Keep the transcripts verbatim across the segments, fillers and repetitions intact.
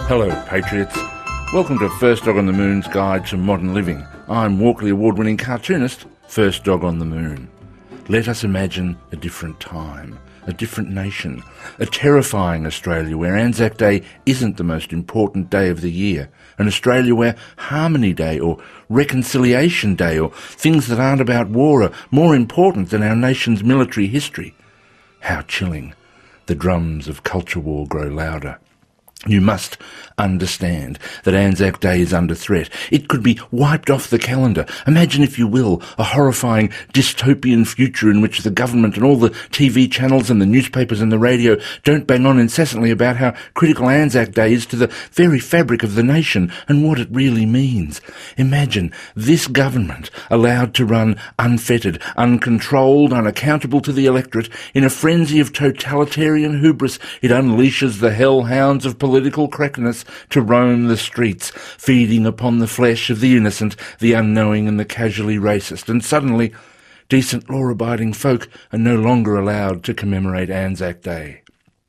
Hello, Patriots. Welcome to First Dog on the Moon's Guide to Modern Living. I'm Walkley Award-winning cartoonist, First Dog on the Moon. Let us imagine a different time, a different nation, a terrifying Australia where Anzac Day isn't the most important day of the year, an Australia where Harmony Day or Reconciliation Day or things that aren't about war are more important than our nation's military history. How chilling. The drums of culture war grow louder. You must understand that Anzac Day is under threat. It could be wiped off the calendar. Imagine, if you will, a horrifying dystopian future in which the government and all the T V channels and the newspapers and the radio don't bang on incessantly about how critical Anzac Day is to the very fabric of the nation and what it really means. Imagine this government allowed to run unfettered, uncontrolled, unaccountable to the electorate in a frenzy of totalitarian hubris. It unleashes the hellhounds of political correctness to roam the streets, feeding upon the flesh of the innocent, the unknowing and the casually racist. And suddenly, decent law-abiding folk are no longer allowed to commemorate Anzac Day.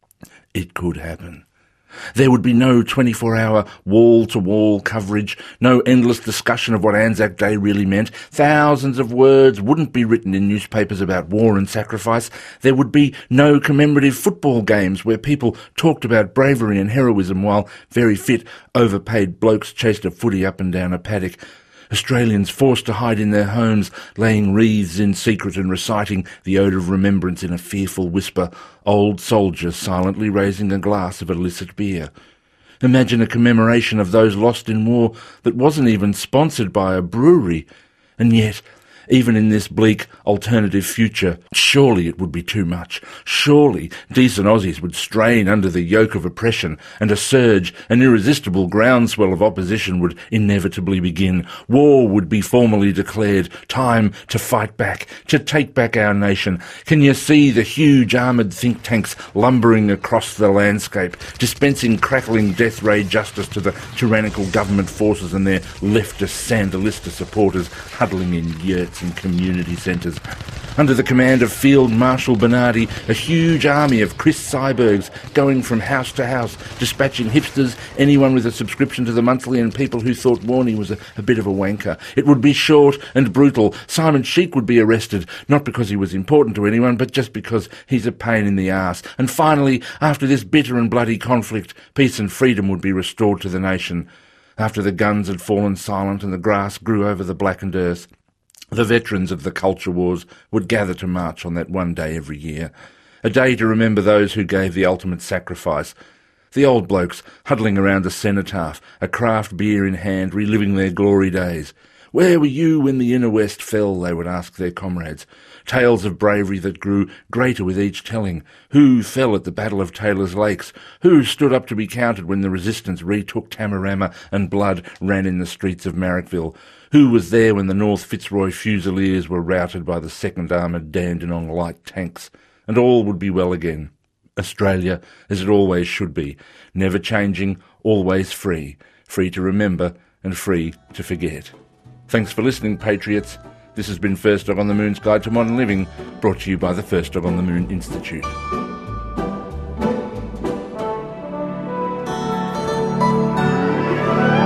It could happen. There would be no twenty-four hour wall-to-wall coverage, no endless discussion of what Anzac Day really meant. Thousands of words wouldn't be written in newspapers about war and sacrifice. There would be no commemorative football games where people talked about bravery and heroism while very fit, overpaid blokes chased a footy up and down a paddock. Australians forced to hide in their homes, laying wreaths in secret and reciting the ode of remembrance in a fearful whisper, old soldiers silently raising a glass of illicit beer. Imagine a commemoration of those lost in war that wasn't even sponsored by a brewery. And yet, even in this bleak alternative future, surely it would be too much. Surely decent Aussies would strain under the yoke of oppression, and a surge, an irresistible groundswell of opposition would inevitably begin. War would be formally declared. Time to fight back, to take back our nation. Can you see the huge armoured think tanks lumbering across the landscape, dispensing crackling death ray justice to the tyrannical government forces and their leftist Sandalista supporters huddling in yurts and community centres? Under the command of Field Marshal Bernardi, a huge army of Chris Sybergs going from house to house, dispatching hipsters, anyone with a subscription to the monthly, and people who thought Warney was a, a bit of a wanker. It would be short and brutal. Simon Sheik would be arrested, not because he was important to anyone, but just because he's a pain in the arse. And finally, after this bitter and bloody conflict, peace and freedom would be restored to the nation. After the guns had fallen silent and the grass grew over the blackened earth, the veterans of the culture wars would gather to march on that one day every year, a day to remember those who gave the ultimate sacrifice. The old blokes huddling around the cenotaph, a craft beer in hand, reliving their glory days. Where were you when the inner west fell, they would ask their comrades. Tales of bravery that grew greater with each telling. Who fell at the Battle of Taylor's Lakes? Who stood up to be counted when the resistance retook Tamarama and blood ran in the streets of Marrickville? Who was there when the North Fitzroy Fusiliers were routed by the second Armoured Dandenong light tanks? And all would be well again. Australia, as it always should be, never changing, always free, free to remember and free to forget. Thanks for listening, Patriots. This has been First Dog on the Moon's Guide to Modern Living, brought to you by the First Dog on the Moon Institute.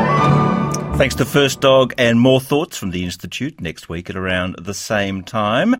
Thanks to First Dog, and more thoughts from the Institute next week at around the same time.